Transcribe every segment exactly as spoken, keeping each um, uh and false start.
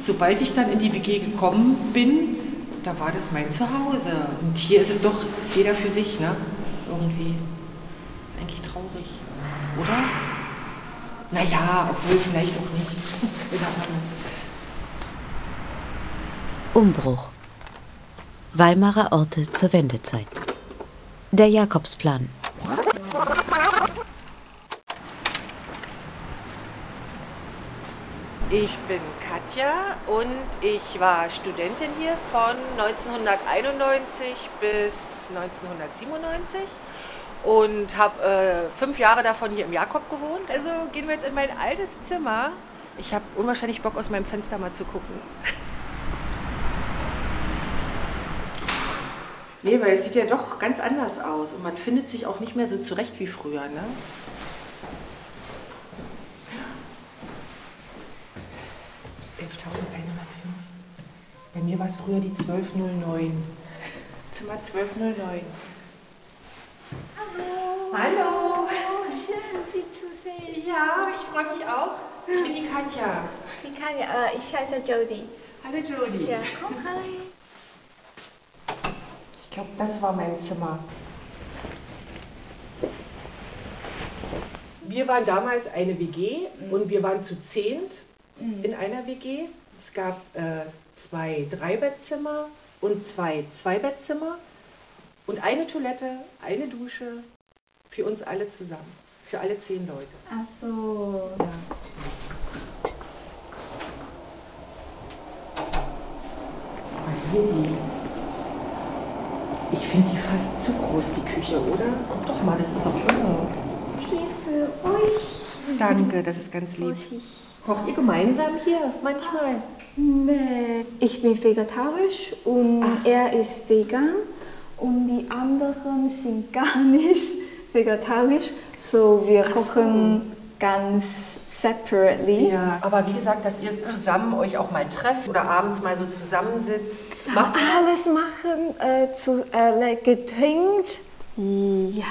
sobald ich dann in die W G gekommen bin, da war das mein Zuhause. Und hier ist es doch, ist jeder für sich, ne? Irgendwie. Ist eigentlich traurig, oder? Naja, obwohl vielleicht auch nicht. Umbruch. Weimarer Orte zur Wendezeit. Der Jakobsplan. Ich bin Katja und ich war Studentin hier von neunzehnhunderteinundneunzig bis neunzehnhundertsiebenundneunzig und habe äh, fünf Jahre davon hier im Jakob gewohnt. Also gehen wir jetzt in mein altes Zimmer. Ich habe unwahrscheinlich Bock, aus meinem Fenster mal zu gucken. Nee, weil es sieht ja doch ganz anders aus und man findet sich auch nicht mehr so zurecht wie früher, ne? elftausendeinhundertfünf. Bei mir war es früher die zwölf null neun. Zimmer zwölf null neun. Hallo. Hallo. Oh, schön, Sie zu sehen. Ja, ich freue mich auch. Ich bin die Katja. Die Katja, äh, ich heiße Jody. Hallo Jody. Ja, komm rein. Ich glaube, das war mein Zimmer. Wir waren damals eine W G mhm. und wir waren zu zehnt mhm. in einer W G. Es gab äh, zwei Dreibettzimmer und zwei Zweibettzimmer und eine Toilette, eine Dusche für uns alle zusammen, für alle zehn Leute. Ach so. Ja. Hier die. Ich finde die fast zu groß, die Küche, oder? Guck doch mal, das ist doch irre. Hier für euch. Danke, das ist ganz lieb. Vorsicht. Kocht ihr gemeinsam hier manchmal? Nee, ich bin vegetarisch und Ach. er ist vegan und die anderen sind gar nicht vegetarisch, so wir Ach kochen so. ganz separately. Ja, aber wie gesagt, dass ihr zusammen euch auch mal trefft oder abends mal so zusammensitzt. Macht alles machen, äh, zu, äh, like getrinkt. Ja.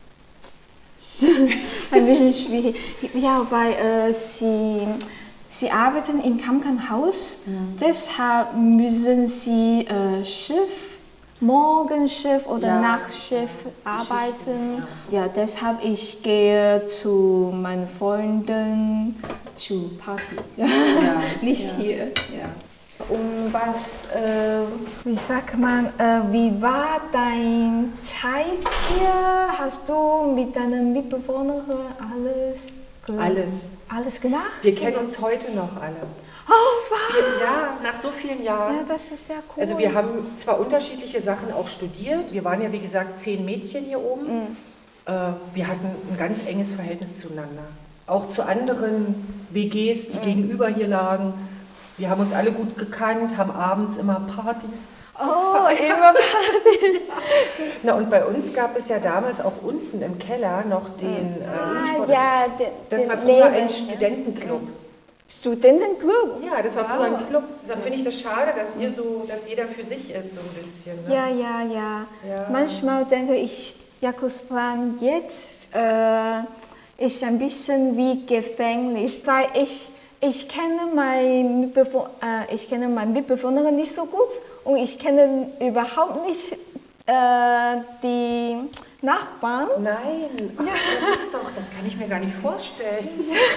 Ein bisschen schwierig. Ja, weil äh, sie, sie arbeiten im Krankenhaus, mhm. deshalb müssen sie äh, Schiff, Morgenschiff oder ja. Nachtschiff arbeiten. Ja. ja, deshalb ich gehe zu meinen Freunden zu Party. Ja. Nicht ja. hier. Ja. Und was, äh, wie sagt man, äh, wie war deine Zeit hier? Hast du mit deinen Mitbewohnern alles gemacht? Alles. Alles gemacht? Wir kennen uns heute noch alle. Oh, wow! Wir, ja, nach so vielen Jahren. Ja, das ist sehr cool. Also wir haben zwar unterschiedliche Sachen auch studiert. Wir waren ja, wie gesagt, zehn Mädchen hier oben. Mhm. Äh, wir hatten ein ganz enges Verhältnis zueinander. Auch zu anderen W Gs, die mhm. gegenüber hier lagen. Wir haben uns alle gut gekannt, haben abends immer Partys. Oh, immer Partys. Na, und bei uns gab es ja damals auch unten im Keller noch den ah, äh, ja, den, Das den war früher Leben, ein Studentenclub. Studentenclub? Ja, das war wow. früher ein Club. Deshalb finde ich das schade, dass ihr so, dass jeder für sich ist, so ein bisschen. Ne? Ja, ja, ja, ja. Manchmal denke ich, Jakobsplan jetzt äh, ist ein bisschen wie Gefängnis, weil ich Ich kenne, mein Mitbewohner, äh, ich kenne meine Mitbewohnerin nicht so gut und ich kenne überhaupt nicht äh, die Nachbarn. Nein, ach, ja. das ist doch, das kann ich mir gar nicht vorstellen.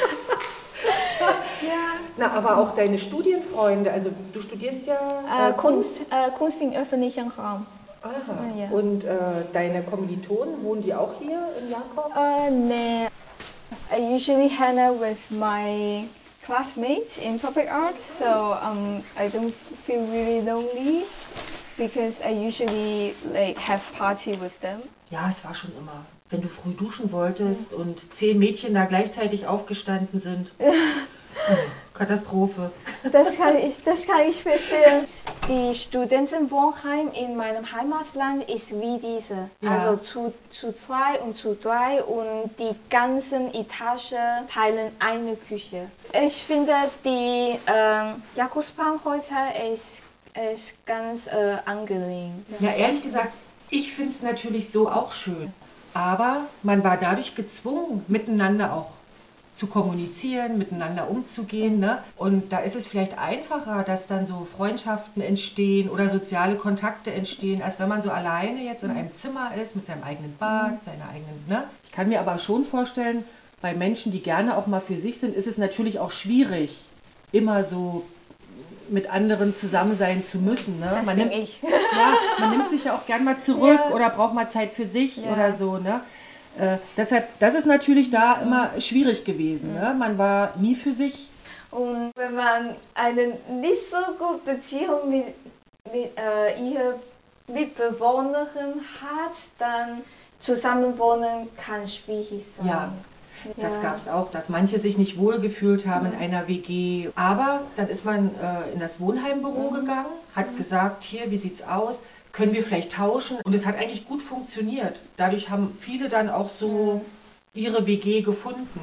Ja. Na, aber auch deine Studienfreunde, also du studierst ja äh, äh, Kunst, Kunst? Äh, Kunst im öffentlichen Raum. Aha, ja. Und äh, deine Kommilitonen, wohnen die auch hier in Jakob? Uh, nee, I usually hang out with my classmates in public arts, so um, I don't feel really lonely because I usually like have party with them. Ja, es war schon immer. Wenn du früh duschen wolltest und zehn Mädchen da gleichzeitig aufgestanden sind. Oh, Katastrophe. Das kann ich, das kann ich verstehen. Die Studentenwohnheim in meinem Heimatland ist wie diese. Ja. Also zu, zu zwei und zu drei und die ganzen Etagen teilen eine Küche. Ich finde die äh, Jakobsplan heute ist, ist ganz äh, angenehm. Ja, ehrlich gesagt, ich finde es natürlich so auch schön. Aber man war dadurch gezwungen, miteinander auch zu kommunizieren, miteinander umzugehen. Ne? Und da ist es vielleicht einfacher, dass dann so Freundschaften entstehen oder soziale Kontakte entstehen, als wenn man so alleine jetzt in einem Zimmer ist, mit seinem eigenen Bad, seiner eigenen... Ne? Ich kann mir aber schon vorstellen, bei Menschen, die gerne auch mal für sich sind, ist es natürlich auch schwierig, immer so mit anderen zusammen sein zu müssen. Ne? Das man bin nimmt, ich. Ja, man nimmt sich ja auch gern mal zurück Ja. oder braucht mal Zeit für sich Ja. oder so. Ne? Äh, deshalb, das ist natürlich da immer schwierig gewesen. Ne? Man war nie für sich. Und wenn man eine nicht so gute Beziehung mit, mit äh, ihrer Mitbewohnerin hat, dann zusammenwohnen kann schwierig sein. Ja. Das Ja. gab es auch, dass manche sich nicht wohlgefühlt haben in einer W G. Aber dann ist man äh, in das Wohnheimbüro gegangen, hat gesagt, hier, wie sieht's aus? Können wir vielleicht tauschen? Und es hat eigentlich gut funktioniert. Dadurch haben viele dann auch so ihre W G gefunden.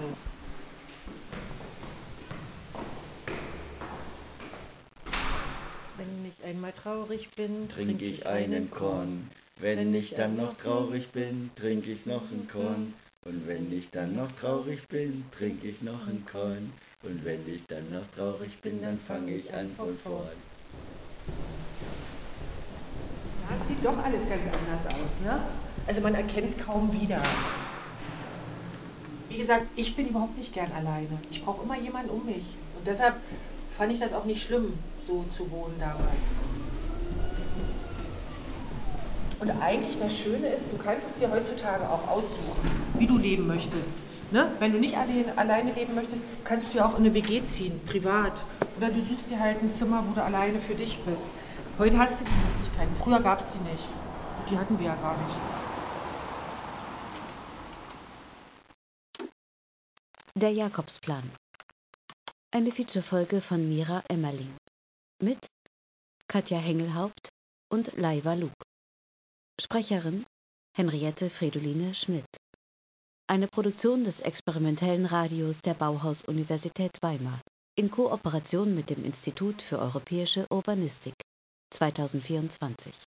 Wenn ich einmal traurig bin, trinke ich einen Korn. Wenn ich dann noch traurig bin, trinke ich noch einen Korn. Und wenn ich dann noch traurig bin, trinke ich noch einen Korn. Und wenn ich dann noch traurig bin, dann fange ich an von vorn. Ja, es sieht doch alles ganz anders aus, ne? Also man erkennt es kaum wieder. Wie gesagt, ich bin überhaupt nicht gern alleine. Ich brauche immer jemanden um mich. Und deshalb fand ich das auch nicht schlimm, so zu wohnen damals. Und eigentlich das Schöne ist, du kannst es dir heutzutage auch aussuchen, wie du leben möchtest. Ne? Wenn du nicht allein, alleine leben möchtest, kannst du ja auch in eine W G ziehen, privat. Oder du suchst dir halt ein Zimmer, wo du alleine für dich bist. Heute hast du die Möglichkeiten. Früher gab es die nicht. Die hatten wir ja gar nicht. Der Jakobsplan. Eine Featurefolge von Mira Emmerling. Mit Katja Hengelhaupt und Laiva Luke. Sprecherin Henriette Fridoline Schmidt. Eine Produktion des experimentellen Radios der Bauhaus-Universität Weimar in Kooperation mit dem Institut für Europäische Urbanistik zweitausendvierundzwanzig.